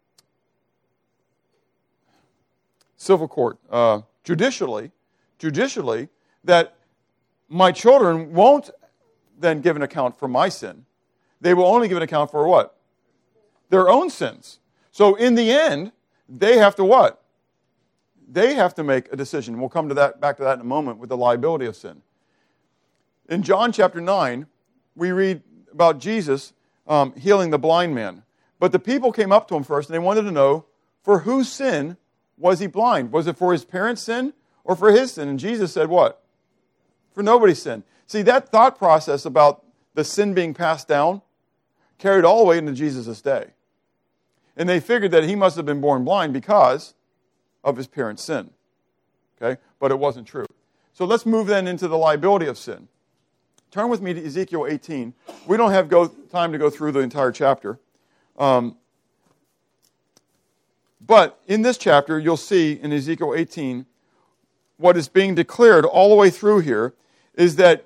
civil court, uh, judicially, judicially, that my children won't then give an account for my sin. They will only give an account for what? Their own sins. So in the end, they have to what? They have to make a decision. We'll come to that back to that in a moment with the liability of sin. In John chapter nine, we read about Jesus um, healing the blind man. But the people came up to him first, and they wanted to know, for whose sin was he blind? Was it for his parents' sin or for his sin? And Jesus said what? For nobody's sin. See, that thought process about the sin being passed down carried all the way into Jesus' day. And they figured that he must have been born blind because of his parents' sin. Okay? But it wasn't true. So let's move then into the liability of sin. Turn with me to Ezekiel eighteen. We don't have go, time to go through the entire chapter. Um, but in this chapter, you'll see in Ezekiel eighteen, what is being declared all the way through here is that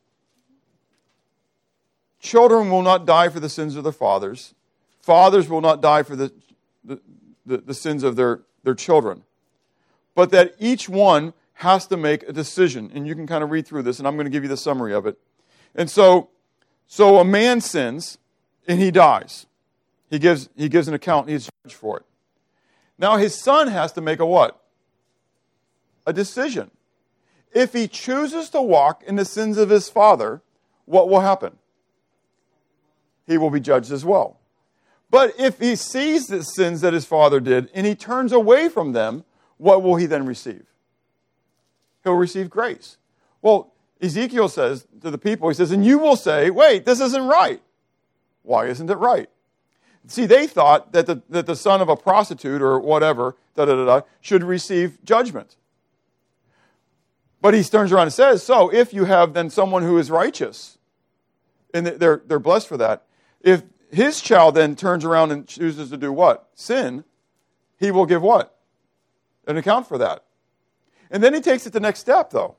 children will not die for the sins of their fathers. Fathers will not die for the, the, the, the sins of their, their children. But that each one has to make a decision. And you can kind of read through this, and I'm going to give you the summary of it. And so, so a man sins, and he dies. He gives, he gives an account, and he's judged for it. Now his son has to make a what? A decision. If he chooses to walk in the sins of his father, what will happen? He will be judged as well. But if he sees the sins that his father did and he turns away from them, what will he then receive? He'll receive grace. Well, Ezekiel says to the people, he says, and you will say, wait, this isn't right. Why isn't it right? See, they thought that the, that the son of a prostitute or whatever da, da, da, da, should receive judgment. But he turns around and says, so if you have then someone who is righteous, and they're, they're blessed for that, if his child then turns around and chooses to do what? Sin, he will give what? An account for that. And then he takes it the next step, though.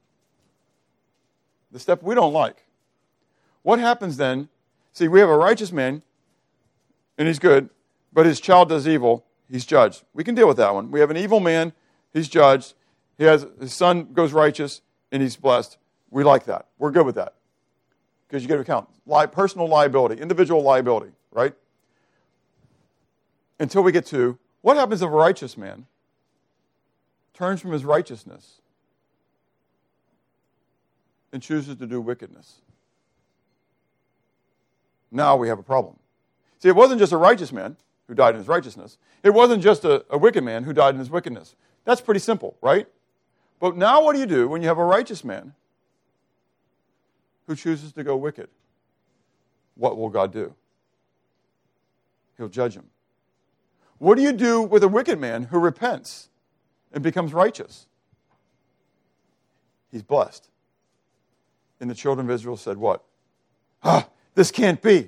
The step we don't like. What happens then? See, we have a righteous man, and he's good, but his child does evil, he's judged. We can deal with that one. We have an evil man, he's judged. He has his son goes righteous, and he's blessed. We like that. We're good with that. Because you get to account. Li- personal liability, individual liability, right? Until we get to, what happens if a righteous man turns from his righteousness and chooses to do wickedness? Now we have a problem. See, it wasn't just a righteous man who died in his righteousness. It wasn't just a, a wicked man who died in his wickedness. That's pretty simple, right? But now what do you do when you have a righteous man who chooses to go wicked, what will God do? He'll judge him. What do you do with a wicked man who repents and becomes righteous? He's blessed. And the children of Israel said what? Ah, this can't be.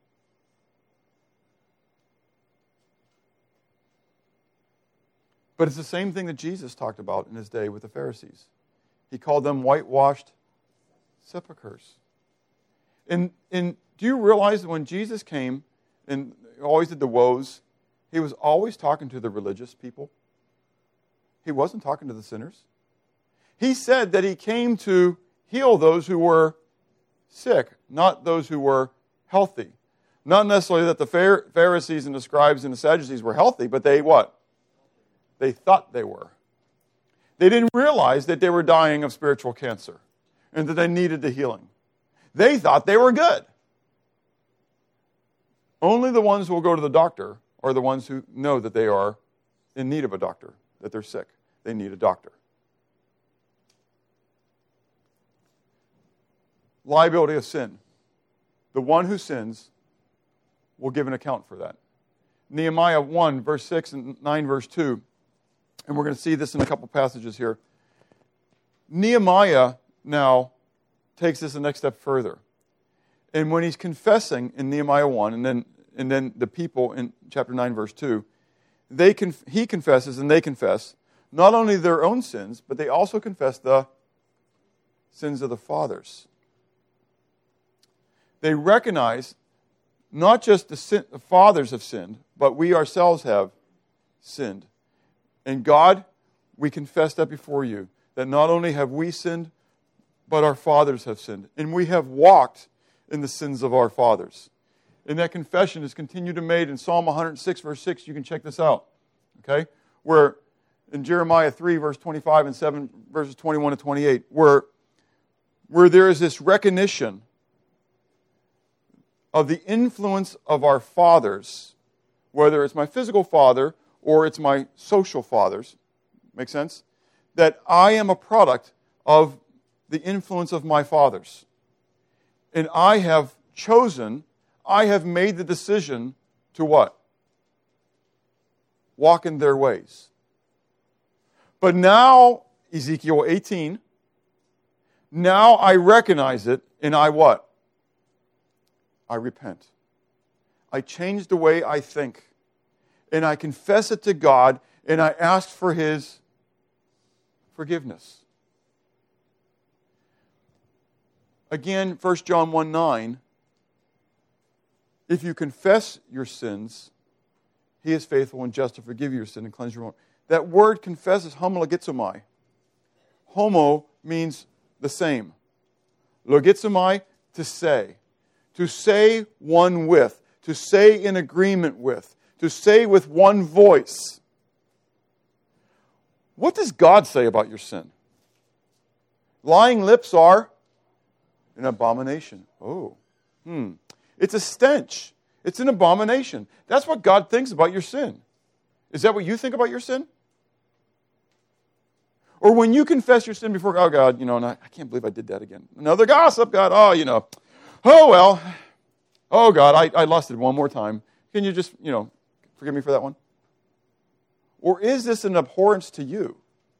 But it's the same thing that Jesus talked about in his day with the Pharisees. He called them whitewashed sepulchres. And, and do you realize that when Jesus came and always did the woes, he was always talking to the religious people? He wasn't talking to the sinners. He said that he came to heal those who were sick, not those who were healthy. Not necessarily that the Pharisees and the scribes and the Sadducees were healthy, but they what? They thought they were. They didn't realize that they were dying of spiritual cancer and that they needed the healing. They thought they were good. Only the ones who will go to the doctor are the ones who know that they are in need of a doctor, that they're sick. They need a doctor. Liability of sin. The one who sins will give an account for that. Nehemiah one, verse six, and nine, verse two. And we're going to see this in a couple passages here. Nehemiah now takes this the next step further. And when he's confessing in Nehemiah one, and then and then the people in chapter nine, verse two, they conf- he confesses and they confess not only their own sins, but they also confess the sins of the fathers. They recognize not just the, sin- the fathers have sinned, but we ourselves have sinned. And God, we confess that before you, that not only have we sinned, but our fathers have sinned. And we have walked in the sins of our fathers. And that confession is continued to be made in Psalm one hundred six, verse six. You can check this out. Okay? Where in Jeremiah three, verse twenty-five, and seven, verses twenty-one to twenty-eight, where, where there is this recognition of the influence of our fathers, whether it's my physical father or it's my social fathers. Make sense? That I am a product of the influence of my fathers. And I have chosen, I have made the decision to what? Walk in their ways. But now, Ezekiel eighteen, now I recognize it, and I what? I repent. I change the way I think. And I confess it to God, and I ask for His forgiveness. Again, First John one nine, if you confess your sins, He is faithful and just to forgive you your sin and cleanse your own. That word confess is homologizomai. Homo means the same. Logizomai, to say. To say one with. To say in agreement with. To say with one voice. What does God say about your sin? Lying lips are an abomination. Oh, hmm. It's a stench. It's an abomination. That's what God thinks about your sin. Is that what you think about your sin? Or when you confess your sin before God, oh God, you know, and I, I can't believe I did that again. Another gossip, God, oh, you know, oh, well, oh, God, I, I lusted one more time. Can you just, you know, forgive me for that one? Or is this an abhorrence to you?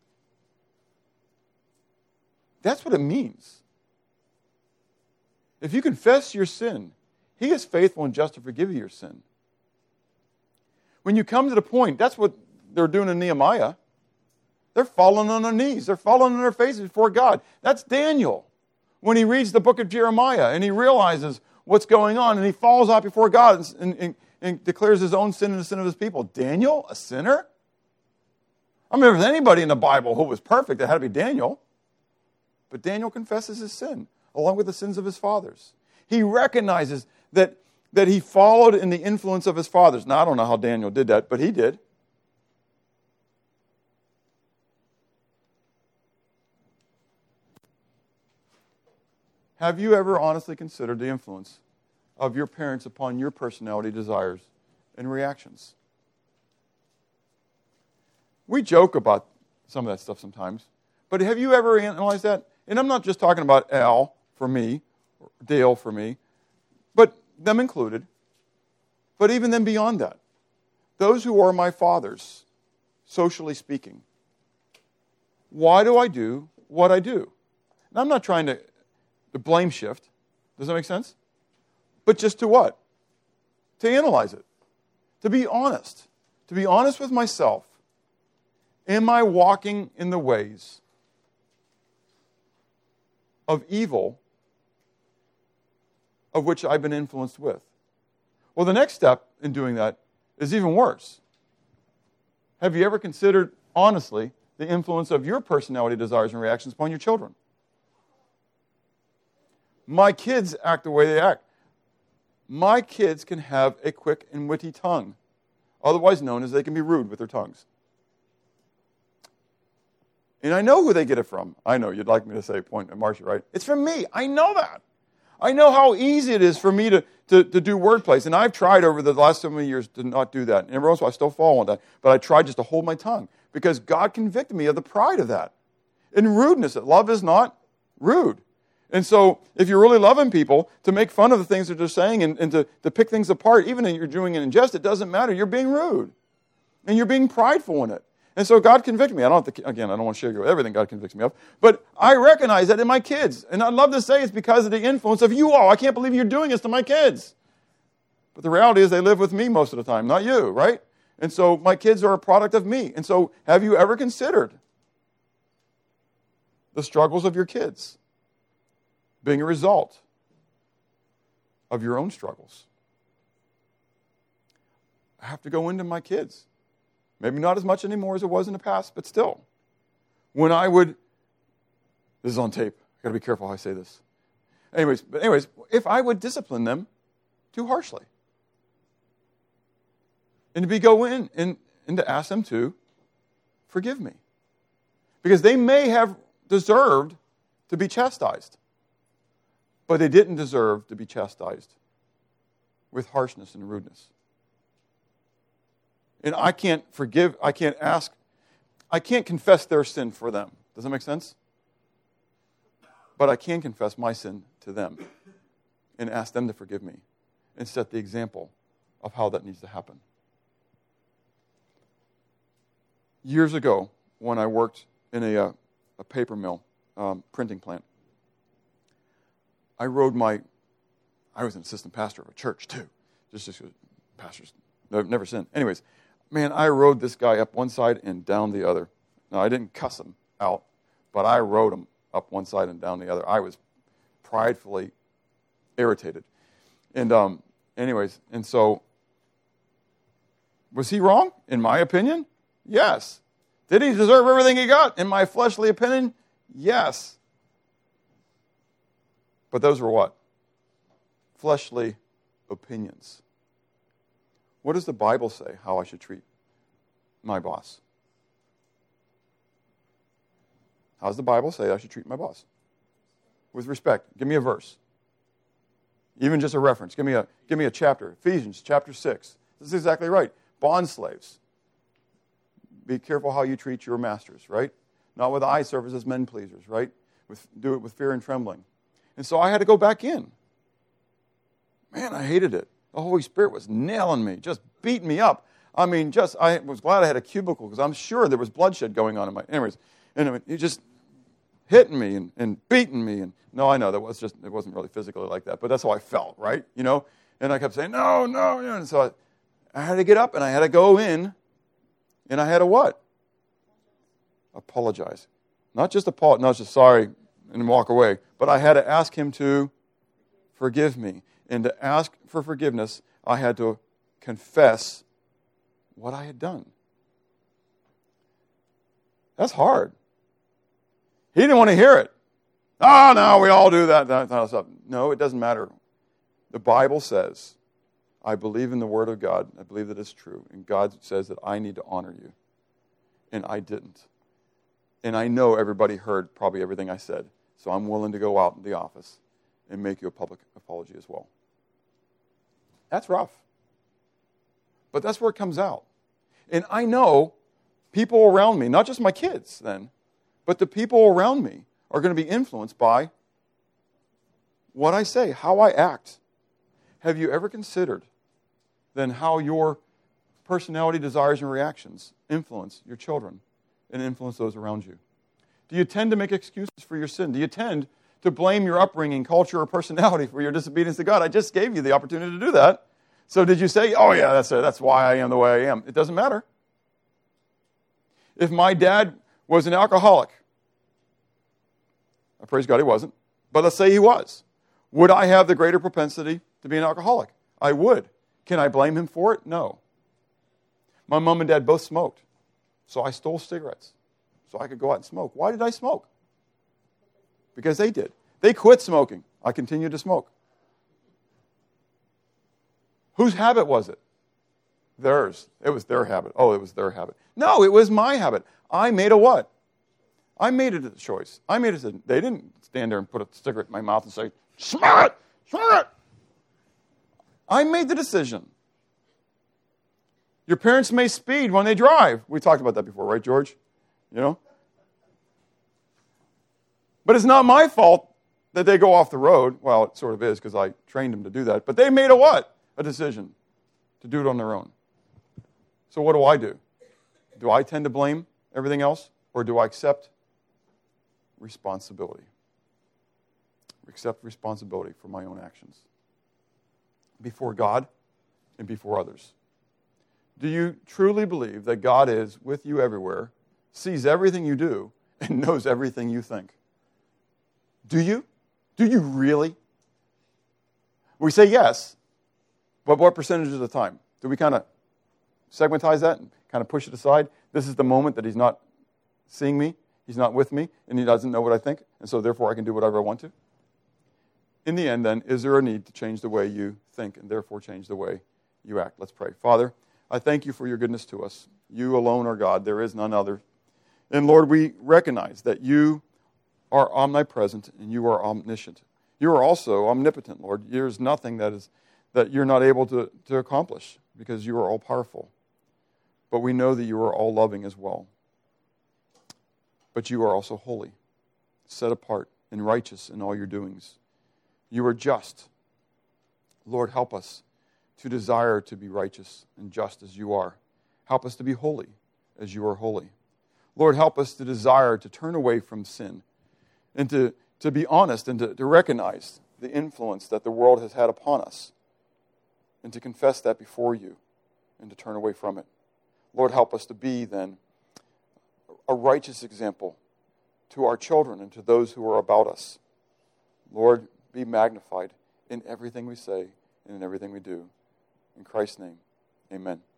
That's what it means. If you confess your sin, He is faithful and just to forgive you your sin. When you come to the point, that's what they're doing in Nehemiah. They're falling on their knees. They're falling on their faces before God. That's Daniel. When he reads the book of Jeremiah and he realizes what's going on and he falls out before God and, and, and declares his own sin and the sin of his people. Daniel, a sinner? I mean, if there's anybody in the Bible who was perfect, it had to be Daniel. But Daniel confesses his sin, along with the sins of his fathers. He recognizes that, that he followed in the influence of his fathers. Now, I don't know how Daniel did that, but he did. Have you ever honestly considered the influence of your parents upon your personality, desires, and reactions? We joke about some of that stuff sometimes, but have you ever analyzed that? And I'm not just talking about Al, for me, Dale for me, but them included. But even then beyond that, those who are my fathers, socially speaking, why do I do what I do? And I'm not trying to, to blame shift. Does that make sense? But just to what? To analyze it. To be honest. To be honest with myself. Am I walking in the ways of evil of which I've been influenced with? Well, the next step in doing that is even worse. Have you ever considered, honestly, the influence of your personality, desires, and reactions upon your children? My kids act the way they act. My kids can have a quick and witty tongue, otherwise known as they can be rude with their tongues. And I know who they get it from. I know, you'd like me to say, point at Marcia, right? It's from me. I know that. I know how easy it is for me to, to, to do wordplays. And I've tried over the last so many years to not do that. And every once in a while I still fall on that. But I tried just to hold my tongue because God convicted me of the pride of that. And rudeness. Love is not rude. And so if you're really loving people, to make fun of the things that they're saying and, and to, to pick things apart, even if you're doing it in jest, it doesn't matter. You're being rude. And you're being prideful in it. And so God convicted me. I don't have to, again, I don't want to share you with everything God convicts me of. But I recognize that in my kids. And I'd love to say it's because of the influence of you all. I can't believe you're doing this to my kids. But the reality is they live with me most of the time, not you, right? And so my kids are a product of me. And so have you ever considered the struggles of your kids being a result of your own struggles? I have to go into my kids. Maybe not as much anymore as it was in the past, but still. When I would, this is on tape. I've got to be careful how I say this. Anyways, but anyways, if I would discipline them too harshly. And to be go in and, and to ask them to forgive me. Because they may have deserved to be chastised. But they didn't deserve to be chastised with harshness and rudeness. And I can't forgive, I can't ask, I can't confess their sin for them. Does that make sense? But I can confess my sin to them and ask them to forgive me and set the example of how that needs to happen. Years ago, when I worked in a, uh, a paper mill, um, printing plant, I rode my, I was an assistant pastor of a church too. Just, just pastors, I've never sinned. Anyways, man, I rode this guy up one side and down the other. Now, I didn't cuss him out, but I rode him up one side and down the other. I was pridefully irritated. And um, anyways, and so, was he wrong? In my opinion, yes. Did he deserve everything he got? In my fleshly opinion, yes. But those were what? Fleshly opinions. What does the Bible say how I should treat my boss? How does the Bible say I should treat my boss? With respect. Give me a verse. Even just a reference. Give me a, give me a chapter. Ephesians chapter six. This is exactly right. Bond slaves. Be careful how you treat your masters, right? Not with eye service as men pleasers, right? With, do it with fear and trembling. And so I had to go back in. Man, I hated it. The Holy Spirit was nailing me, just beating me up. I mean, just, I was glad I had a cubicle because I'm sure there was bloodshed going on in my, anyways. Anyway, he just hitting me and, and beating me. And no, I know that was just, it wasn't really physically like that, but that's how I felt, right? You know? And I kept saying, no, no, no. And so I, I had to get up and I had to go in and I had to what? Apologize. Not just apologize, not just sorry and walk away, but I had to ask him to forgive me. And to ask for forgiveness, I had to confess what I had done. That's hard. He didn't want to hear it. Oh, no, we all do that. that, that stuff. No, it doesn't matter. The Bible says, I believe in the Word of God. I believe that it's true. And God says that I need to honor you. And I didn't. And I know everybody heard probably everything I said. So I'm willing to go out in the office and make you a public apology as well. That's rough. But that's where it comes out. And I know people around me, not just my kids then, but the people around me are going to be influenced by what I say, how I act. Have you ever considered then how your personality, desires, and reactions influence your children and influence those around you? Do you tend to make excuses for your sin? Do you tend to blame your upbringing, culture, or personality for your disobedience to God? I just gave you the opportunity to do that. So did you say, oh yeah, that's it. That's why I am the way I am? It doesn't matter. If my dad was an alcoholic, I praise God he wasn't, but let's say he was, would I have the greater propensity to be an alcoholic? I would. Can I blame him for it? No. My mom and dad both smoked, so I stole cigarettes so I could go out and smoke. Why did I smoke? Because they did. They quit smoking. I continued to smoke. Whose habit was it? Theirs. It was their habit. Oh, it was their habit. No, it was my habit. I made a what? I made it a choice. I made it a decision. They didn't stand there and put a cigarette in my mouth and say, smell it, smell it. I made the decision. Your parents may speed when they drive. We talked about that before, right, George? You know? But it's not my fault that they go off the road. Well, it sort of is because I trained them to do that. But they made a what? A decision to do it on their own. So what do I do? Do I tend to blame everything else? Or do I accept responsibility? Accept responsibility for my own actions before God and before others. Do you truly believe that God is with you everywhere, sees everything you do, and knows everything you think? Do you? Do you really? We say yes, but what percentage of the time? Do we kind of segmentize that and kind of push it aside? This is the moment that he's not seeing me, he's not with me, and he doesn't know what I think, and so therefore I can do whatever I want to? In the end, then, is there a need to change the way you think and therefore change the way you act? Let's pray. Father, I thank you for your goodness to us. You alone are God. There is none other. And Lord, we recognize that you are omnipresent and you are omniscient. You are also omnipotent, Lord. There's nothing that is that you're not able to, to accomplish because you are all-powerful. But we know that you are all-loving as well. But you are also holy, set apart, and righteous in all your doings. You are just. Lord, help us to desire to be righteous and just as you are. Help us to be holy as you are holy. Lord, help us to desire to turn away from sin and to, to be honest and to, to recognize the influence that the world has had upon us and to confess that before you and to turn away from it. Lord, help us to be then a righteous example to our children and to those who are about us. Lord, be magnified in everything we say and in everything we do. In Christ's name, amen.